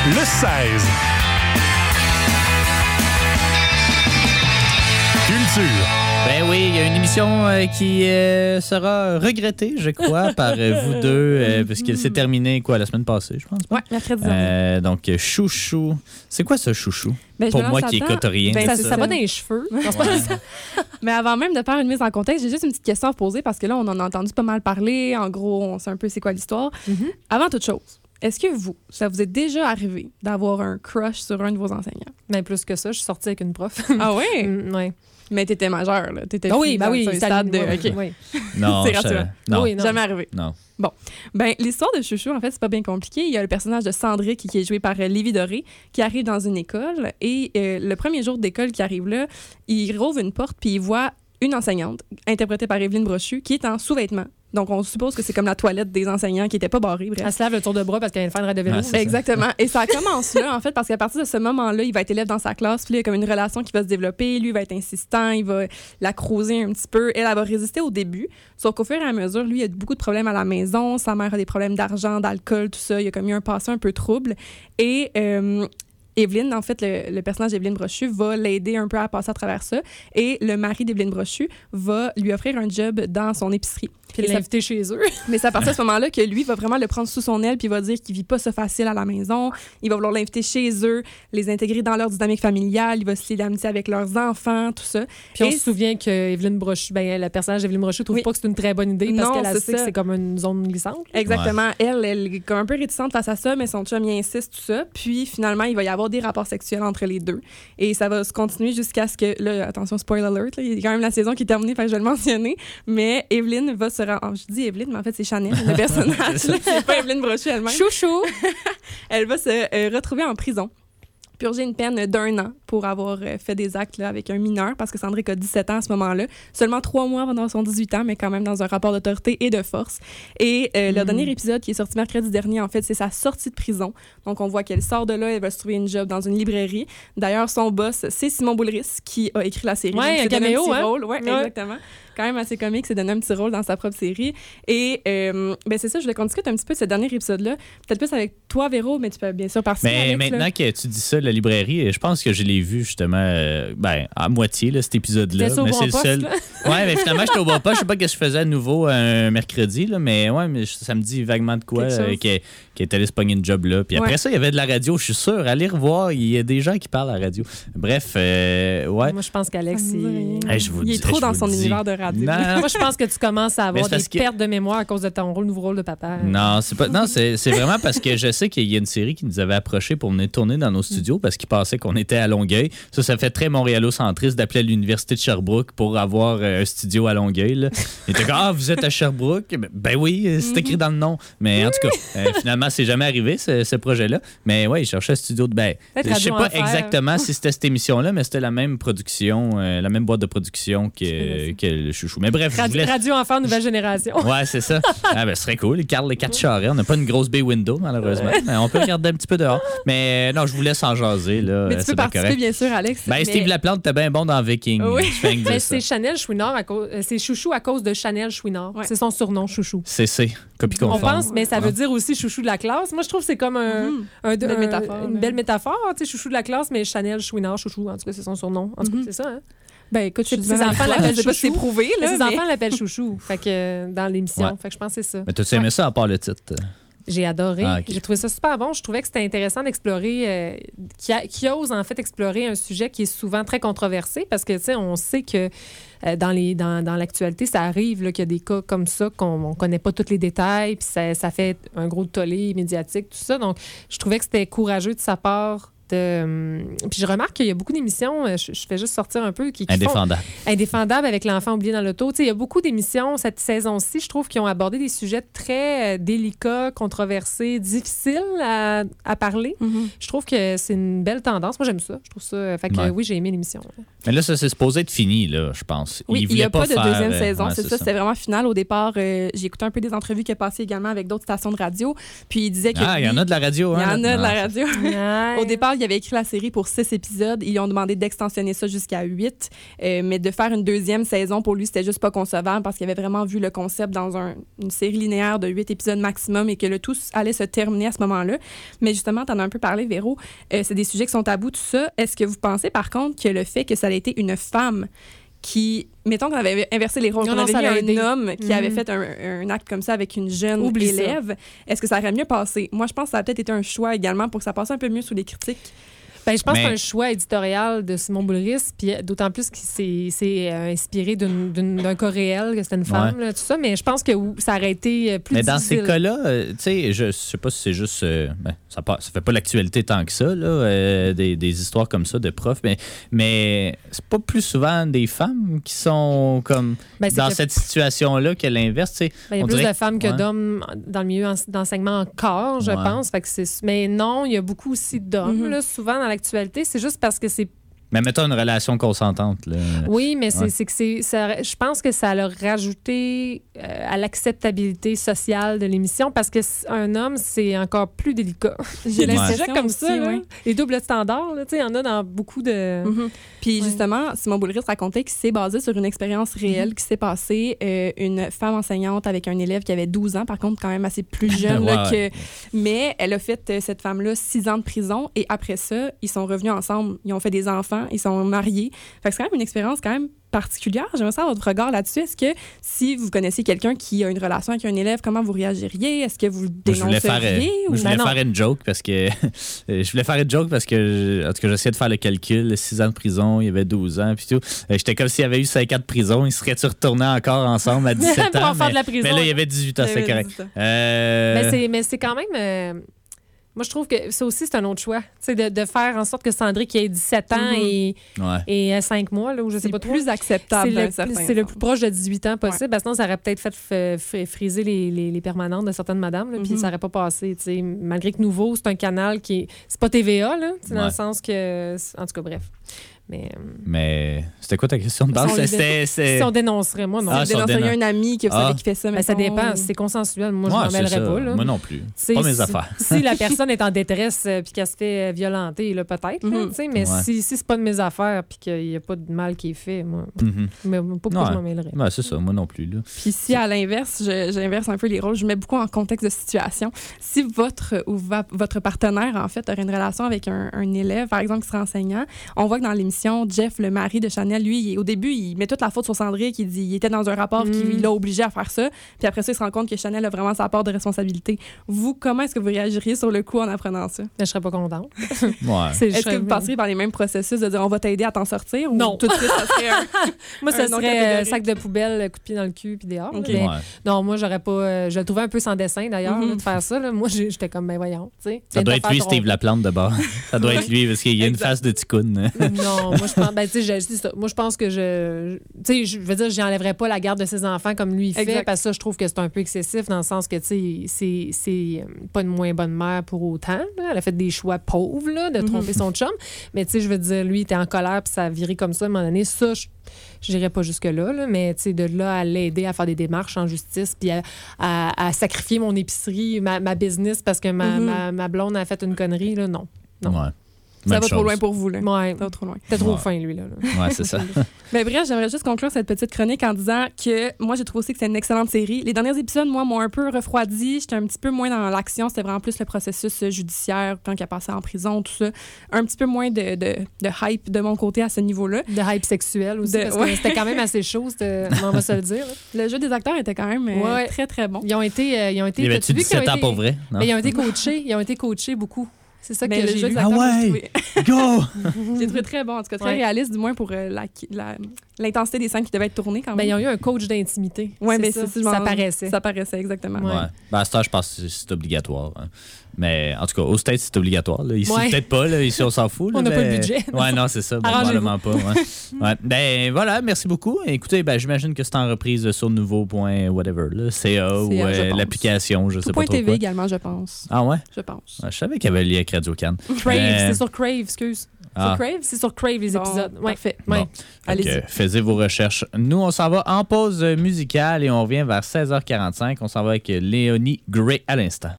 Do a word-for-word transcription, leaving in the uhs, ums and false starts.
le seize. Culture. Ben oui, il y a une émission euh, qui euh, sera regrettée, je crois, par euh, vous deux, euh, parce qu'elle s'est terminée, quoi, la semaine passée, je pense. Ouais, mercredi. Euh, donc, Chouchou. C'est quoi ça, Chouchou? Ben, Pour moi qui écoute rien. Ben, ça, ça, ça ça va dans les cheveux. Non, c'est pas ça. Mais avant même de faire une mise en contexte, j'ai juste une petite question à poser parce que là, on en a entendu pas mal parler. En gros, on sait un peu c'est quoi l'histoire. Mm-hmm. Avant toute chose, est-ce que vous, ça vous est déjà arrivé d'avoir un crush sur un de vos enseignants? Ben, plus que ça, je suis sortie avec une prof. Ah oui? Mm, ouais. Mais t'étais majeure, là. T'étais Ah oui, plus ben dans oui, un ça- stade de... oui, OK. oui. Non, C'est je- rassurant. non. Oui, non. Jamais arrivé. Non. Ben, l'histoire de Chouchou, en fait, c'est pas bien compliqué. Il y a le personnage de Cendric qui est joué par euh, Lévi Doré qui arrive dans une école et euh, le premier jour d'école qui arrive là, il rouvre une porte puis il voit une enseignante interprétée par Evelyne Brochu qui est en sous-vêtements. Donc, on suppose que c'est comme la toilette des enseignants qui n'était pas barrée. Bref. Elle se lave le tour de bras parce qu'elle vient de faire une raid de vélo. Ah, c'est Exactement. Et ça commence là, en fait, parce qu'à partir de ce moment-là, il va être élève dans sa classe. Puis là, il y a comme une relation qui va se développer. Lui, il va être insistant. Il va la creuser un petit peu. Elle, elle va résister au début. Sauf qu'au fur et à mesure, lui, il a beaucoup de problèmes à la maison. Sa mère a des problèmes d'argent, d'alcool, tout ça. Il a comme eu un passé un peu trouble. Et... Euh, Evelyne, en fait, le, le personnage d'Evelyne Brochu va l'aider un peu à passer à travers ça. Et le mari d'Evelyne Brochu va lui offrir un job dans son épicerie. Puis Et ça- l'inviter chez eux. mais c'est à partir de ce moment-là que lui va vraiment le prendre sous son aile puis il va dire qu'il vit pas ça facile à la maison. Il va vouloir l'inviter chez eux, les intégrer dans leur dynamique familiale. Il va se lier d'amitié avec leurs enfants, tout ça. Puis on Et se souvient que Evelyne Brochu, ben, le personnage d'Evelyne Brochu trouve Oui. pas que c'est une très bonne idée parce Non, qu'elle a c'est sait que ça. c'est comme une zone glissante. là. Exactement. Elle, elle est comme un peu réticente face à ça, mais son chum y insiste, tout ça. Puis finalement, il va y avoir des rapports sexuels entre les deux. Et ça va se continuer jusqu'à ce que, là, attention, spoiler alert, là, il y a quand même la saison qui est terminée, fait que je vais le mentionner. Mais Evelyne va se rendre. Je dis Evelyne, mais en fait, c'est Chanel, le personnage. là. C'est pas Evelyne Brochu elle-même. Chouchou! Elle va se euh, retrouver en prison, purger une peine d'un an pour avoir euh, fait des actes là, avec un mineur, parce que Cendric a dix-sept ans à ce moment-là. Seulement trois mois avant d'avoir son dix-huit ans, mais quand même dans un rapport d'autorité et de force. Et euh, le Mm. dernier épisode qui est sorti mercredi dernier, en fait, c'est sa sortie de prison. Donc, on voit qu'elle sort de là, elle va se trouver une job dans une librairie. D'ailleurs, son boss, c'est Simon Boulris qui a écrit la série. Ouais, Donc, un c'est donné caméo, petit hein? rôle. Ouais, Ouais. exactement. Quand même assez comique, c'est donné un petit rôle dans sa propre série. Et euh, ben c'est ça, je voulais qu'on discute un petit peu de ce dernier épisode-là. Peut-être plus avec toi, Véro, mais tu peux bien sûr participer. Mais Alex, maintenant là. que tu dis ça, la librairie, je pense que je l'ai vu justement euh, ben, à moitié, là, cet épisode-là. T'étais au Mais bon c'est le poste, seul. là. Ouais, mais finalement, j'étais au bon poste. Je sais pas ce que je faisais à nouveau un mercredi, là, mais ouais, mais ça me dit vaguement de quoi Quelque chose. euh, qu'elle qu'elle est allée se pogner une job là. Puis après Ouais. ça, il y avait de la radio, je suis sûr. Allez revoir, il y a des gens qui parlent à la radio. Bref, euh, ouais. Moi, je pense qu'Alex, Ça me dit rien. il... Hey, je vous Il dis- est trop je dans vous son le dis. univers de radio. Non, Moi, je pense que tu commences à Mais avoir c'est des parce que- pertes de mémoire à cause de ton rôle, nouveau rôle de papa. Non, c'est pas. Non, c'est, c'est vraiment parce que je sais qu'il y a une série qui nous avait approché pour venir tourner dans nos studios parce qu'ils pensaient qu'on était à Longueuil. Ça, ça fait très montréalocentriste d'appeler à l'université de Sherbrooke pour avoir euh, un studio à Longueuil. Là. Ils étaient comme ah, vous êtes à Sherbrooke. Ben, ben oui, euh, c'est écrit dans le nom. Mais en tout cas, euh, finalement, c'est jamais arrivé ce, ce projet-là. Mais ouais, ils cherchaient un studio de. Ben, Peut-être je sais Radio pas Enfer. exactement si c'était cette émission-là, mais c'était la même production, euh, la même boîte de production que, que le chouchou. Mais bref, je Radio, voulais. Radio Enfant, nouvelle génération. Ouais, c'est ça. Ah, ben, ce serait cool. Les cartes, les quatre charrettes. On n'a pas une grosse bay window, malheureusement. Mais on peut regarder un petit peu dehors. Mais euh, non, je vous laisse en jaser. Là. Mais Euh, tu c'est peux bien participer, correct. bien sûr, Alex. Ben, mais- Steve Laplante, t'es bien bon dans Viking. Oui. Je fais rien que Mais dire ça. c'est Chanel Chouinard, à cause- euh, c'est Chouchou à cause de Chanel Chouinard. Ouais. C'est son surnom, Chouchou. C'est c'est. Copie On conforme. pense, mais ça veut Ouais. dire aussi chouchou de la classe. Moi, je trouve que c'est comme un, Mhm. un- Belle un- métaphore, une là. belle métaphore. Tu sais, chouchou de la classe, mais Chanel Chouinard, chouchou. En tout cas, c'est son surnom. En tout cas, Mhm. c'est ça. Hein? Ben, écoute, je suis Ses désolée, enfants toi, l'appellent je sais pas si c'est chouchou. prouvé, Mais là. ses mais- enfants l'appellent chouchou. Fait que euh, dans l'émission. Ouais. Fait que je pense que c'est ça. Mais t'as-tu aimé ça à part le titre? J'ai adoré. Ah, ok. J'ai trouvé ça super bon. Je trouvais que c'était intéressant d'explorer, euh, qui, a- qui ose en fait explorer un sujet qui est souvent très controversé parce que, tu sais, on sait que euh, dans, les, dans, dans l'actualité, ça arrive là, qu'il y a des cas comme ça qu'on ne connaît pas tous les détails, puis ça, ça fait un gros tollé médiatique, tout ça. Donc, je trouvais que c'était courageux de sa part. De, hum, puis je remarque qu'il y a beaucoup d'émissions, euh, je, je fais juste sortir un peu, qui, qui font Indéfendable. Indéfendable avec l'enfant oublié dans l'auto. Tu sais, il y a beaucoup d'émissions cette saison-ci, je trouve, qui ont abordé des sujets très euh, délicats, controversés, difficiles à, à parler. Mhm. Je trouve que c'est une belle tendance. Moi, j'aime ça. Je trouve ça. Fait que Ouais. euh, oui, j'ai aimé l'émission. Mais là, ça, c'est supposé être fini, là, je pense. Oui, il n'y voulaient a pas, de faire, deuxième euh, saison. ouais, c'est ça, c'était vraiment final. Au départ, euh, j'ai écouté un peu des entrevues qui a passé également avec d'autres stations de radio. Puis il disait que. Ah, il y en lui- a de la radio, Il y hein? en a de Non, la radio. Au départ, il il avait écrit la série pour six épisodes. Ils lui ont demandé d'extensionner ça jusqu'à huit. Euh, mais de faire une deuxième saison, pour lui, c'était juste pas concevable parce qu'il avait vraiment vu le concept dans un, une série linéaire de huit épisodes maximum et que le tout allait se terminer à ce moment-là. Mais justement, tu en as un peu parlé, Véro. Euh, c'est des sujets qui sont tabous, tout ça. Est-ce que vous pensez, par contre, que le fait que ça ait été une femme qui, mettons qu'on avait inversé les rôles, Non, qu'on non, avait ça mis l'a un aidé. homme qui Mhm. avait fait un, un acte comme ça avec une jeune Oublie ça. élève, est-ce que ça aurait mieux passé? Moi, je pense que ça a peut-être été un choix également pour que ça passe un peu mieux sous les critiques. Ben, je pense Mais- que c'est un choix éditorial de Simon Boulris, puis d'autant plus qu'il s'est, s'est, euh, inspiré d'une, d'une- d'un cas réel, que c'était une femme, là, tout ça. Mais je pense que ou- ça aurait été euh, plus Mais dans difficile. ces cas-là, euh, tu sais, je sais pas si c'est juste. euh, ben, ça, pas, ça fait pas l'actualité tant que ça, là, euh, des, des histoires comme ça de profs, mais, mais c'est pas plus souvent des femmes qui sont comme Ben, c'est dans que- cette situation-là que l'inverse, tu sais. Ben, il y a on plus dirait- de femmes que ouais. d'hommes dans le milieu en- d'enseignement encore, je Ouais. pense. Fait que c'est, mais non, il y a beaucoup aussi d'hommes, Mhm. là, souvent dans l'actualité. C'est juste parce que c'est. Mais mettons une relation consentante, là. Oui, mais c'est, Ouais. c'est que c'est. ça- je pense que ça l'a rajouté euh, à l'acceptabilité sociale de l'émission parce que c- un homme, c'est encore plus délicat. J'ai Ouais. l'impression comme ça. aussi, là. ouais. Les doubles standards, là, tu sais, il y en a dans beaucoup de. Mhm. Puis Ouais. justement, Simon Boulris racontait qu'il s'est basé sur une expérience réelle Mhm. qui s'est passée. Euh, une femme enseignante avec un élève qui avait douze ans, par contre, quand même assez plus jeune. là, Ouais, que... Mais elle a fait, euh, cette femme-là, six ans de prison. Et après ça, ils sont revenus ensemble. Ils ont fait des enfants. Ils sont mariés. Fait que c'est quand même une expérience quand même particulière. J'aimerais savoir votre regard là-dessus. Est-ce que si vous connaissez quelqu'un qui a une relation avec un élève, comment vous réagiriez? Est-ce que vous le Moi, je voulais faire, euh, dénonceriez? moi, ou- je voulais Ben non. faire une joke parce que je voulais faire une joke parce que en tout cas j'essayais de faire le calcul, six ans de prison, il y avait douze ans puis tout. Euh, J'étais comme s'il y avait eu cinq ans de prison, ils seraient-tu retournés encore ensemble à dix-sept Pour ans. en faire mais, de la prison. mais là il y avait dix-huit ans, Il c'est avait correct. dit ça. Euh, Mais c'est, mais c'est quand même. euh, moi, je trouve que ça aussi, c'est un autre choix. Tu sais, de, de faire en sorte que Sandrine, qui ait dix-sept ans Mhm. et, ouais. et cinq mois, là, ou je sais C'est pas trop. plus acceptable. C'est d'un le, certain c'est le sens. plus proche de dix-huit ans possible. Parce que sinon, ça aurait peut-être fait f- f- friser les, les, les permanentes de certaines madames, là, puis Mhm. ça n'aurait pas passé. tu sais. Malgré que Nouveau, c'est un canal qui est. C'est pas T V A, là, tu sais, dans Ouais. le sens que. En tout cas, bref. Mais. euh, Mais c'était quoi ta question de base? Si on C'était- les- c'était- Si on dénoncerait, moi, non. Ah, Vous sur dénonceriez dénon- un ami que vous savez Ah. qui fait ça, Ben, ça mettons, dépend. ou- C'est consensuel. Moi, je Ouais, m'en c'est mêlerais ça. pas. Là. Moi non plus. Tu sais, Pas mes si- affaires. Si la personne est en détresse et qu'elle se fait euh, violenter, là, peut-être. là, Mhm. tu sais, mais Ouais. si, si c'est pas de mes affaires puis qu'il n'y a pas de mal qui est fait, moi, Mhm. mais pourquoi Ouais. je m'en mêlerais? Ouais, c'est ça, moi non plus. Là. Puis si, à l'inverse, je- j'inverse un peu les rôles, je mets beaucoup en contexte de situation. Si votre ou va- votre partenaire, en fait, aurait une relation avec un, un élève, par exemple, qui serait enseignant, on voit que dans l'émission, Jeff, le mari de Chanel, lui, il est- au début, il met toute la faute sur Sandrine, qui dit il était dans un rapport Mm. qui l'a obligé à faire ça. Puis après ça, il se rend compte que Chanel a vraiment sa part de responsabilité. Vous, comment est-ce que vous réagiriez sur le coup en apprenant ça? Mais je serais pas contente. Ouais. C'est- je Est-ce serais- que vous passeriez par les mêmes processus de dire on va t'aider à t'en sortir? Ou Non. tout de suite, ça serait un... Moi, ça un non serait euh, catégorique. sac de poubelle, coup de pied dans le cul puis dehors. là. Ok. Mais Ouais. non, moi, j'aurais pas. euh, je le trouvais un peu sans dessin, d'ailleurs, Mhm. là, de faire ça. Là. Moi, j'ai- j'étais comme, ben voyons. tu sais. Ça Viens doit de être faire lui, ton- Steve Laplante, de bord. Ça doit être lui, parce qu'il y a une Exact. face de ticoune. Non, moi je pense ben tu sais je- c'est ça. Moi je pense que je tu sais je veux dire j'enlèverais pas la garde de ses enfants comme lui il fait Exact. parce que ça je trouve que c'est un peu excessif dans le sens que tu sais c'est c'est euh, pas une moins bonne mère pour autant là. Elle a fait des choix pauvres là, de tromper Mhm. son chum mais tu sais je veux dire lui il était en colère puis ça a viré comme ça à un moment donné ça je j'irais pas jusque là, là mais tu sais de là à l'aider à faire des démarches en justice puis à, à- à sacrifier mon épicerie ma, ma business parce que ma, Mhm. ma, ma blonde a fait une connerie là non. Non. Ouais. Ça Même va trop chose. loin pour vous, là. Ouais. Ça va trop loin. T'es trop Ouais. fin lui là. là. Ouais, c'est ça. Mais bref, j'aimerais juste conclure cette petite chronique en disant que moi, j'ai trouvé aussi que c'est une excellente série. Les derniers épisodes, moi, m'ont un peu refroidi. J'étais un petit peu moins dans l'action. C'était vraiment plus le processus judiciaire, quand il a passé en prison, tout ça. Un petit peu moins de, de, de hype de mon côté à ce niveau-là. De hype sexuel aussi, De- parce ouais. que c'était quand même assez chaud, c'était- on va se le dire. là. Le jeu des acteurs était quand même euh, Ouais. très, très bon. Ils ont été... euh, ils ont été Il y t'as-tu avait-tu vu qu'ils ont dix-sept ans été- pour vrai? Non? Mais ils ont été coachés. Ils ont été coachés beaucoup. C'est ça Mais que le j'ai jeu vu. des Ah acteurs, ouais! j'ai trouvé, Go! j'ai trouvé très bon. En tout cas, très Ouais. réaliste, du moins pour euh, la- la- l'intensité des scènes qui devaient être tournées quand Ben, même. ils ont eu un coach d'intimité. Ouais, C'est mais ça. c'est- je m'en- Ça paraissait. Ça paraissait, exactement. Ouais. Ouais. Ben, à ce temps, je pense que c'est obligatoire. hein. Mais en tout cas, aux States, c'est obligatoire. Là. Ici, Ouais. peut-être pas. Là. Ici, on s'en fout. là, On n'a pas mais- le budget. Ouais, non, c'est ça. Ben, Arrangez-vous. probablement pas. Ouais. Ouais. Ben voilà, merci beaucoup. Écoutez, ben, j'imagine que c'est en reprise sur nouveau point whatever, là, C A ou C A, je euh, pense. l'application, je sais Tout pas point trop T V quoi. également, je pense. Ah ouais? Je pense. Ouais, je savais qu'il y avait le lien avec Radio Cannes. Crave, Euh, c'est sur Crave, excuse. Ah. Sur Crave? C'est sur Crave, les Bon, épisodes. Ouais. Parfait. Bon. Ouais. Fait Allez-y. que, faisez vos recherches. Nous, on s'en va en pause musicale et on revient vers seize heures quarante-cinq. On s'en va avec Léonie Gray à l'instant.